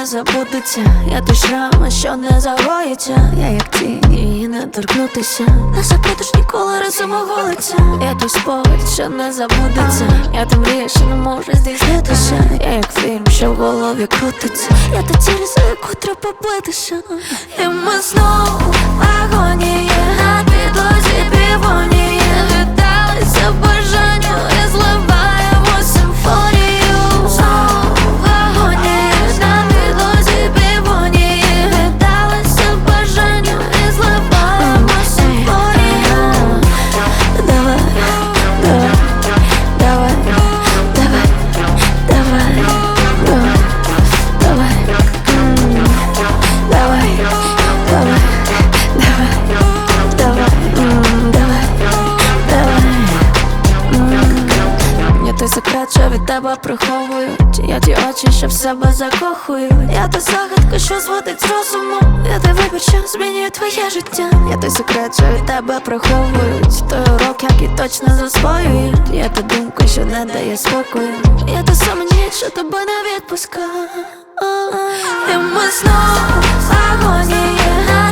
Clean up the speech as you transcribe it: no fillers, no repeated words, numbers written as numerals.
не забудеться. Я той шрам, що не загоїться. Я як тінь, її не торкнутися. Не забудеш ніколи разом оголиться. Я той спогад, що не забудеться. Я та мрія, що не може здійснитися. Я як фільм, що в голові крутиться. Я та ціль, за яку треба битися. І ми знову в агонії, на підлозі півонії. Віддалися бажанню і зливаємо симфонію. Знову в агонії, на підлозі півонії. Віддалися бажанню і зливаємо симфонію. Давай, давай, давай, давай, давай, давай, давай, давай, давай, я той секрет, що від тебе приховую. Чи я ті очі, що в себе закохую. Я та загадка, що зводить з розуму. Я той вибір, що змінює твоє життя. Я той секрет, що від тебе приховують. Той урок, який точно засвоюють. Я та думка, що не дає спокою. Я та сама ніч, що тебе не відпускає. І ми знову в агонії.